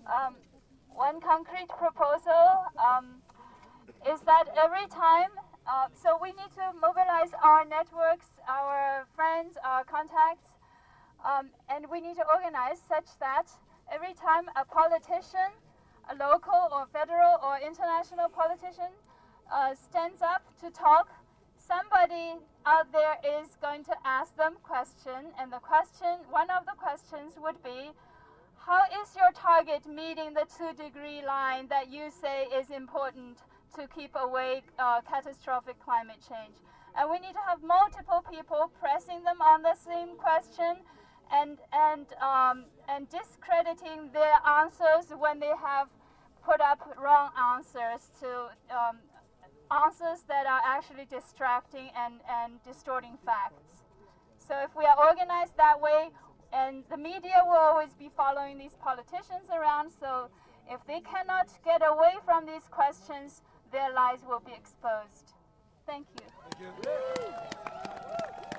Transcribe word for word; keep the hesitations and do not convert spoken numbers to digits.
Um, one concrete proposal um, is that every time, uh, so we need to mobilize our networks, our friends, our contacts, um, and we need to organize such that every time a politician, a local or federal or international politician uh, stands up to talk, somebody out there is going to ask them question, and the question, one of the questions would be, how is your target meeting the two degree line that you say is important to keep away uh, catastrophic climate change? And we need to have multiple people pressing them on the same question and, and, um, and discrediting their answers when they have put up wrong answers to um, answers that are actually distracting and, and distorting facts. So if we are organized that way, and the media will always be following these politicians around, so if they cannot get away from these questions, their lies will be exposed. Thank you. Thank you.